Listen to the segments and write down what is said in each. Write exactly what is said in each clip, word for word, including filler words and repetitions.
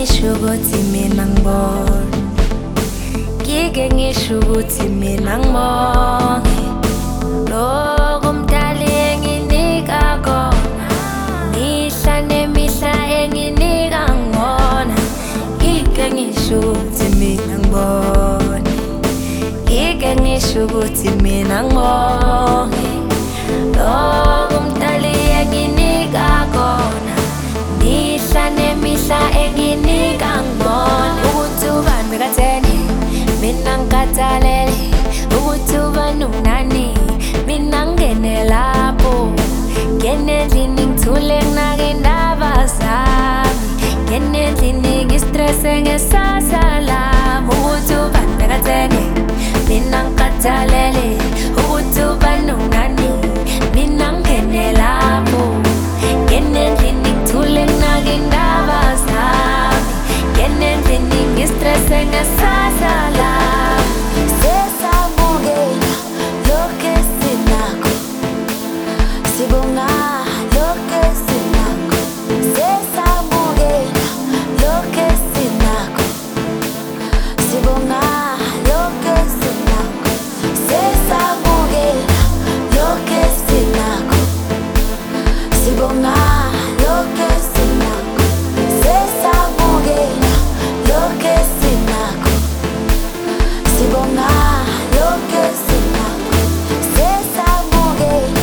ngisho ukuthi mina ngibona, ngike ngisho ukuthi mina ngibonge lokho umdali enginika kona, mihla nemihla enginika ngibona. Ngike ngisho ukuthi mina ngibona, ngike ngisho ukuthi mina ngibonge lokho umdali enginika kona, mihla nemihla enginika ngibona. Ukuthi ubani bekatheni mina ngikhathalele, ukuthi ubani unani mina ngene lapho, ngene endlini ngithule nginake indaba zami, ngene endlini ngistresse ngesasa lami. Ukuthi ubani bekatheni mina ngikhathalele, ukuthi ubani unani mina ngene lapho, ngene endlini ngithule nginake indaba zami, ngene endlini ngistresse ngesasa lami. Sesamukela lokhu esinakho, sibonga lokhu esinakho. Sesamukela lokhu esinakho, sibonga lokhu esinakho. Sesamukela lokhu esinakho, sibonga lokhu esinakho. Sesamukela lokhu esinakho, sibonga lokhu esinakho. Sesamukela.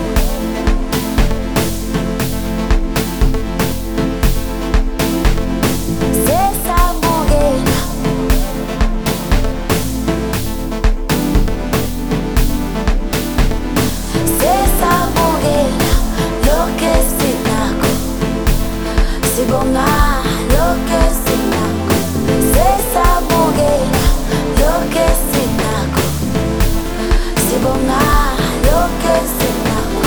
Sesamukela. Sesamukela lokhu esinakho, sibonga lokhu esinakho. Sesamukela lokhu esinakho, sibonga lokhu esinakho.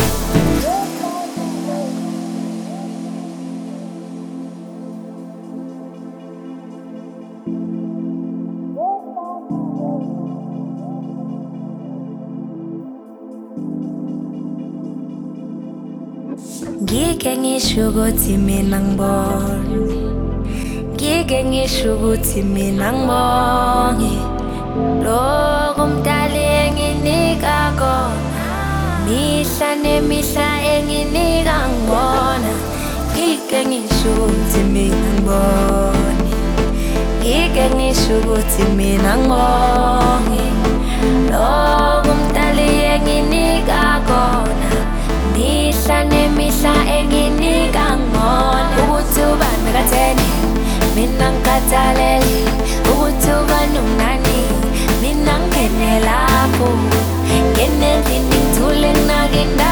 Ngike ngisho ukuthi mina ngibona, ngike ngisho ukuthi mina ngibonge lokho umdali enginika kona, mihla nemihla enginika ngibona. Ngike ngisho ukuthi mina ngibone, ngike ngisho ukuthi mina ngibonge lokho umdali enginika kona, mihla nemihla enginika ngibona. Ukuthi ubani bekatheni mina ngikhathalele, ukuthi ubani unani mina ngene lapho, ngene endlini ngithule nginake indaba